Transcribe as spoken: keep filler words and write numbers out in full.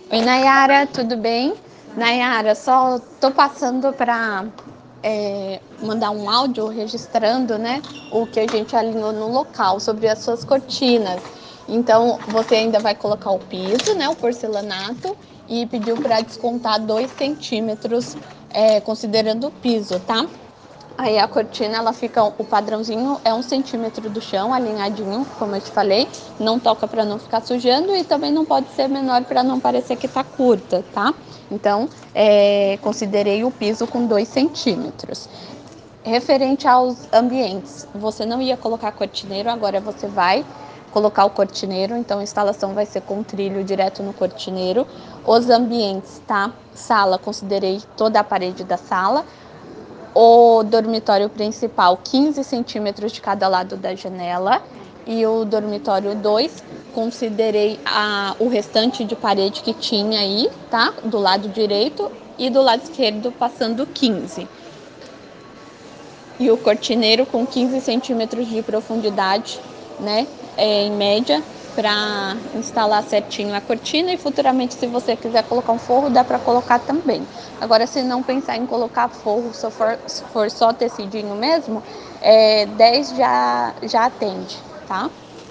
Oi, Nayara, tudo bem? Nayara, só tô passando para é, mandar um áudio registrando, né, o que a gente alinhou no local sobre as suas cortinas. Então, você ainda vai colocar o piso, né, o porcelanato, e pediu para descontar dois centímetros, é, considerando o piso, tá? Aí a cortina, ela fica, o padrãozinho é um centímetro do chão, alinhadinho, como eu te falei. Não toca para não ficar sujando e também não pode ser menor para não parecer que tá curta, tá? Então, é, considerei o piso com dois centímetros. Referente aos ambientes, você não ia colocar cortineiro, agora você vai colocar o cortineiro, então a instalação vai ser com trilho direto no cortineiro. Os ambientes, tá? Sala, considerei toda a parede da sala. O dormitório principal, quinze centímetros de cada lado da janela. E o dormitório dois, considerei a, o restante de parede que tinha aí, tá? Do lado direito e do lado esquerdo, passando quinze. E o cortineiro com quinze centímetros de profundidade, né? É, em média, para instalar certinho a cortina, e futuramente, se você quiser colocar um forro, dá para colocar também. Agora, se não pensar em colocar forro, se for, se for só tecidinho mesmo, é, dez já, já atende, tá?